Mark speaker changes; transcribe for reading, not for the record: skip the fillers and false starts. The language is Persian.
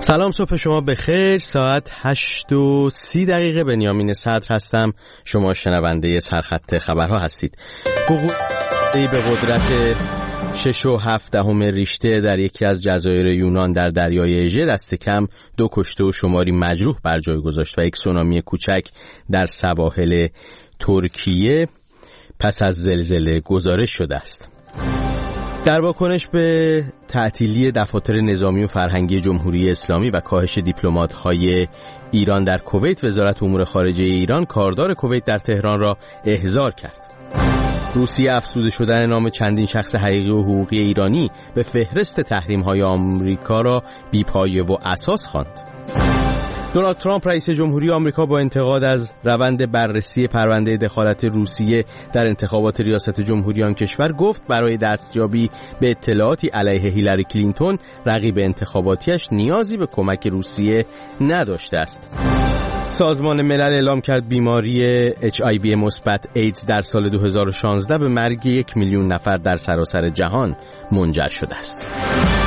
Speaker 1: سلام، صبح شما بخیر. ساعت 8:30 بنیامین صدر هستم. شما شنونده سرخط خبرها هستید. به قدرت 6.7 ریشتر در یکی از جزایر یونان در دریای اژه دست کم 2 کشته و شماری مجروح بر جای گذاشت و یک سونامی کوچک در سواحل ترکیه پس از زلزله گزارش شده است. در واکنش به تعطیلی دفاتر نظامی و فرهنگی جمهوری اسلامی و کاهش دیپلمات‌های ایران در کویت، وزارت امور خارجه ایران کاردار کویت در تهران را احضار کرد. روسیه افزوده شدن نام چندین شخص حقیقی و حقوقی ایرانی به فهرست تحریم‌های آمریکا را بی‌پایه و اساس خواند. دونالد ترامپ رئیس جمهوری آمریکا با انتقاد از روند بررسی پرونده دخالت روسیه در انتخابات ریاست جمهوری آن کشور گفت برای دستیابی به اطلاعاتی علیه هیلاری کلینتون رقیب انتخاباتیش نیازی به کمک روسیه نداشته است. سازمان ملل اعلام کرد بیماری HIV مثبت ایدز در سال 2016 به مرگ 1 میلیون نفر در سراسر جهان منجر شده است.